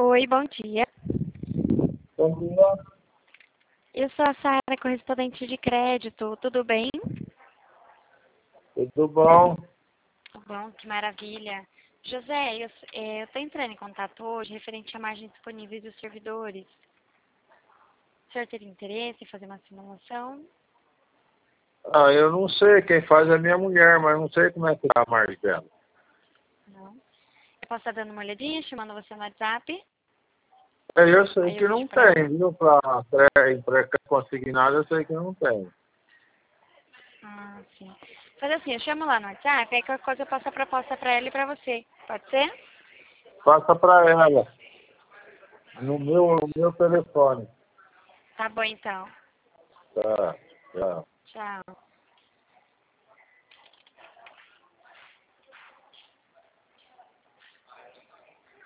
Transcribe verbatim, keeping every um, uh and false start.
Oi, bom dia. Bom dia. Eu sou a Sara, correspondente de crédito. Tudo bem? Tudo bom? Tudo bom, que maravilha. José, eu estou entrando em contato hoje referente à margem disponível dos servidores. O senhor teria interesse em fazer uma simulação? Ah, eu não sei, quem faz é minha mulher, mas não sei como é que tá a margem dela. Não. Eu posso estar dando uma olhadinha, chamando você no WhatsApp? É, eu sei Aí eu que vejo não pra... tem, viu? Para pré, pré-consignado eu sei que não tem. Ah, sim. Faz assim, eu chamo lá no WhatsApp, aí qualquer coisa eu passo a proposta pra ela e pra você. Pode ser? Passa para ela, no meu, no meu telefone. Tá bom, então. Tá, tá. Tchau.